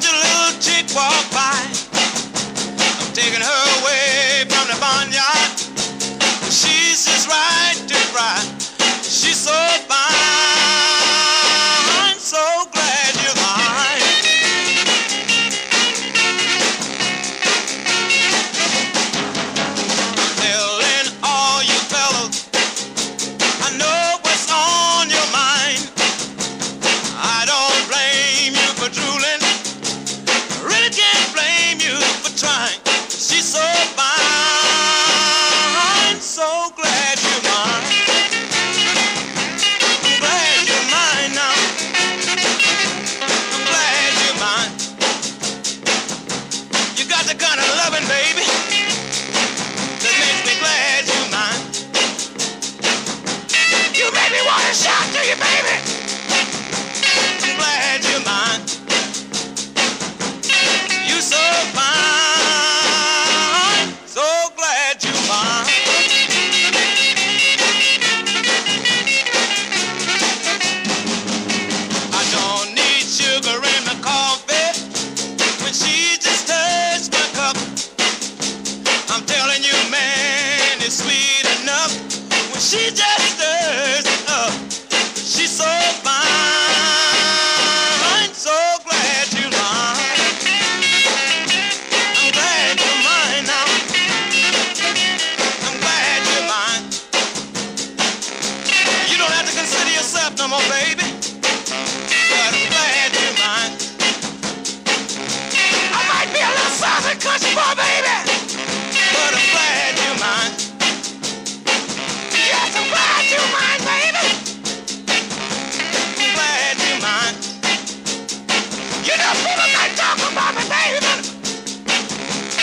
your little chick walk by. I'm taking her away from the barnyard. She's just right to cry. She's so fine, so glad you're mine. I'm telling all you fellas, I know what's on your mind. I don't blame you for drooling. I really can't blame you for trying. She's so fine, so glad you're mine. I'm glad you're mine now. I'm glad you're mine. You got the kind of loving, baby,